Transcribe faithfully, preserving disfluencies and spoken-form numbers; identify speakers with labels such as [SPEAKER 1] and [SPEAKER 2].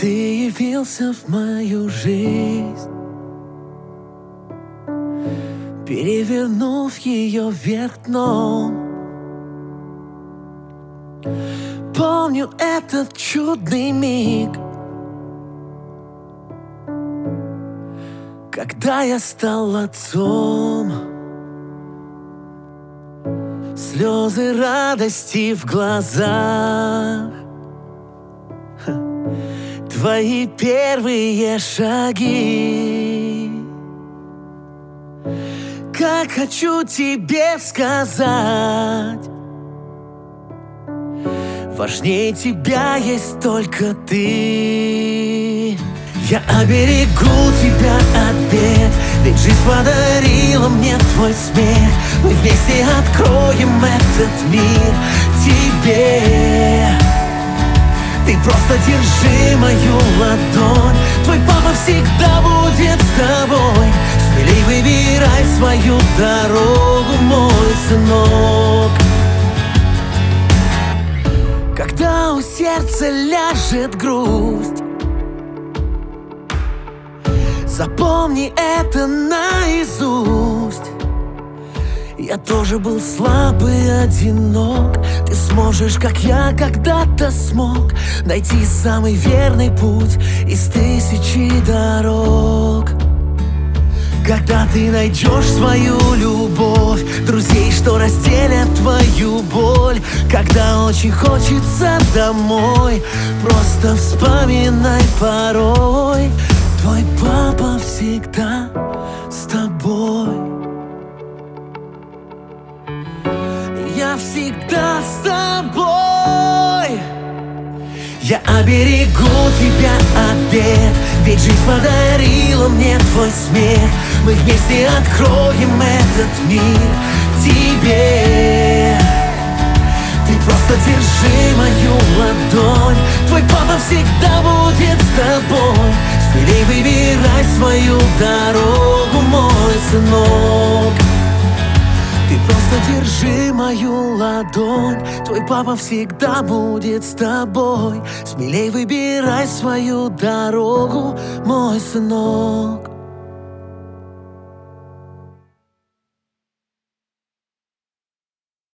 [SPEAKER 1] Ты явился в мою жизнь, перевернув ее вверх дном. Помню этот чудный миг, когда я стал отцом. Слезы радости в глазах, твои первые шаги. Как хочу тебе сказать, важнее тебя есть только ты. Я оберегу тебя от бед, ведь жизнь подарила мне твой смех. Мы вместе откроем этот мир тебе. Ты просто держи мою ладонь, твой папа всегда будет с тобой. Смелей выбирай свою дорогу, мой сынок. Когда у сердца ляжет грусть, запомни это наизусть. Я тоже был слабый, одинок. Ты сможешь, как я когда-то смог, найти самый верный путь из тысячи дорог. Когда ты найдешь свою любовь, друзей, что разделят твою боль, когда очень хочется домой, просто вспоминай порой. Твой папа всегда с тобой. Я всегда с тобой. Я оберегу тебя от бед, ведь жизнь подарила мне твой смех. Мы вместе откроем этот мир тебе. Ты просто держи мою ладонь, твой папа всегда будет с тобой. Смелей выбирай свою дорогу, мой сынок. Ты просто держи мою ладонь, твой папа всегда будет с тобой. Смелей выбирай свою дорогу, мой сынок.